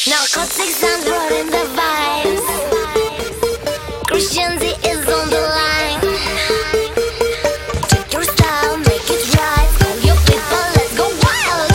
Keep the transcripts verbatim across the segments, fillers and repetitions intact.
Narcotics and running the vibes. Christian Z is on the line. Check your style, make it right. Call your people, let's go wild.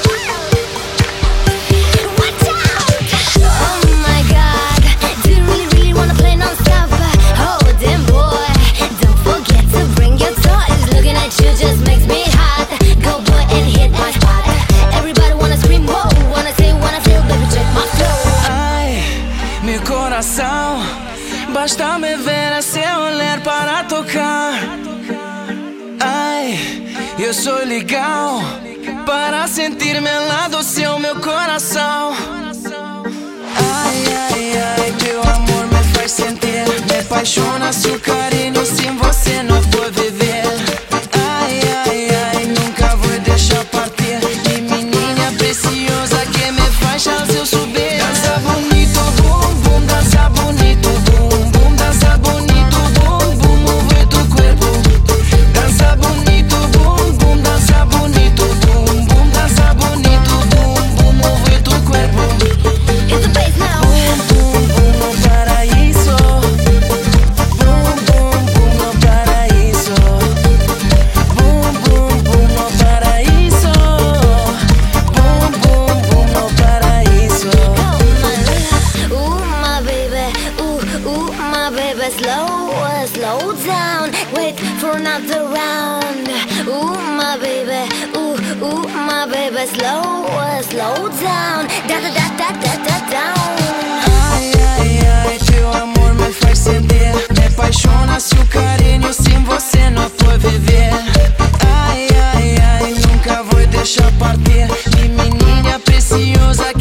Watch out! Oh my God, do you really, really wanna play non-stop? Oh damn boy, don't forget to bring your toys. Looking at you just makes me hot. Go boy and hit my spot. Everybody wanna scream, whoa, wanna say, wanna feel, baby check my flow. Ai, meu coração, basta me ver a seu olhar para tocar. Ai, eu sou legal para sentir-me lá do seu meu coração. Ai, ai, ai, teu amor me faz sentir, me apaixona seu carinho, sem você não vou viver. Ai, ai, ai, nunca vou deixar partir. E menina preciosa que me faz fazer eu subir. Dança bonito, bum, bum, dança bonito, bum, bum, dança bonito, bum, bum, move tu corpo. Dança bonito, bum, bum, dança bonito, bum, bum, dança bonito, bum, bum, move tu corpo. Hit the bass now. Bum, bum, bum, no paraíso. Bum, bum, bum, no paraíso. Bum, bum, bum, no paraíso. Bum, bum, bum, no paraíso. Ooh, my baby, ooh, ooh, my baby, slow, uh, slow down, wait for another round. Ooh, my baby, ooh, ooh, my baby, slow, uh, slow down, da da da da da da down. Ai, ai, ai, teu amor me faz sentir, me apaixona seu carinho, sem você não vou viver. Ai, ai, ai, nunca vou deixar partir. E menina preciosa